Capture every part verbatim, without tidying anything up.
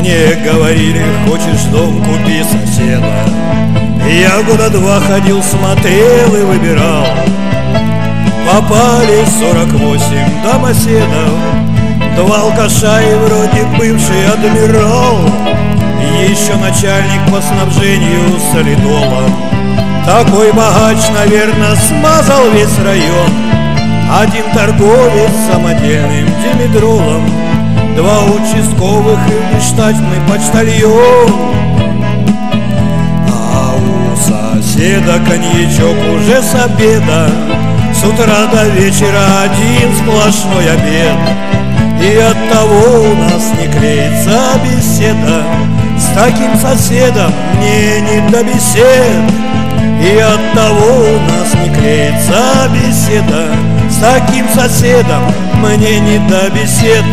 Мне говорили, хочешь дом, купи соседа. Я года два ходил, смотрел и выбирал. Попали сорок восемь домоседов, два алкаша и вроде бывший адмирал. Еще начальник по снабжению солидолом. Такой богач, наверное, смазал весь район. Один торговец самодельным димедролом, два участковых и внештатный почтальон. А у соседа коньячок уже с обеда, с утра до вечера один сплошной обед. И оттого у нас не клеится беседа. С таким соседом мне не до бесед. И оттого у нас не клеится беседа. С таким соседом мне не до бесед.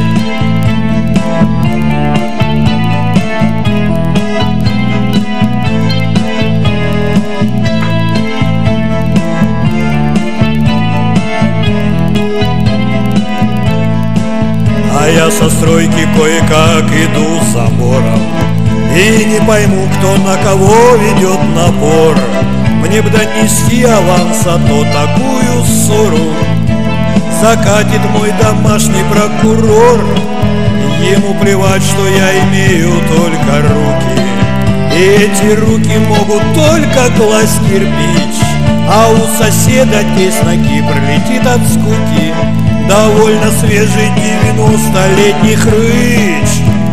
А я со стройки кое-как иду с забором и не пойму, кто на кого ведет напор. Мне б донести аванс, а то такую ссору закатит мой домашний прокурор. Ему плевать, что я имею только руки, и эти руки могут только класть кирпич. А у соседа тесть на Кипр летит от скуки, довольно свежий девяностолетний хрыч.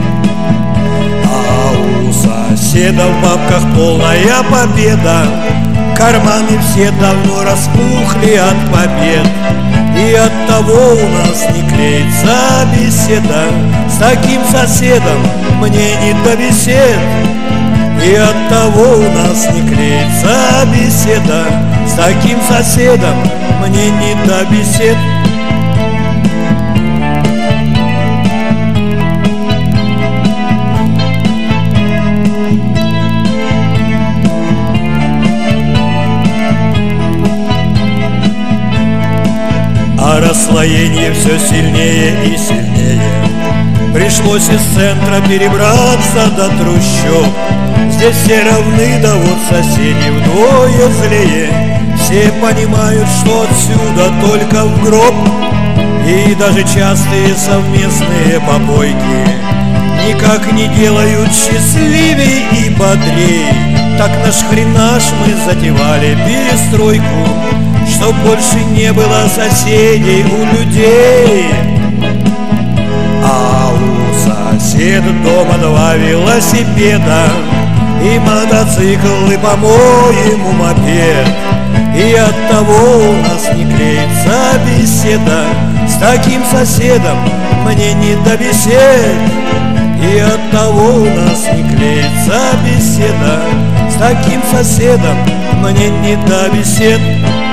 А у соседа в бабках полная победа, карманы все давно распухли от побед. И оттого у нас не клеится беседа. С таким соседом мне не до бесед. И оттого у нас не клеится беседа. С таким соседом мне не до бесед. А расслоение все сильнее и сильнее. Пришлось из центра перебраться до трущоб. Здесь все равны, да вот соседи вдвое злее. Все понимают, что отсюда только в гроб. И даже частые совместные попойки никак не делают счастливей и бодрей. Так наш хренаш мы затевали перестройку, чтоб больше не было соседей у людей. А у соседа дома два велосипеда и мотоцикл, и, по-моему, мопед. И оттого у нас не клеится беседа. С таким соседом мне не до бесед. И оттого у нас не клеится беседа. С таким соседом мне не до бесед.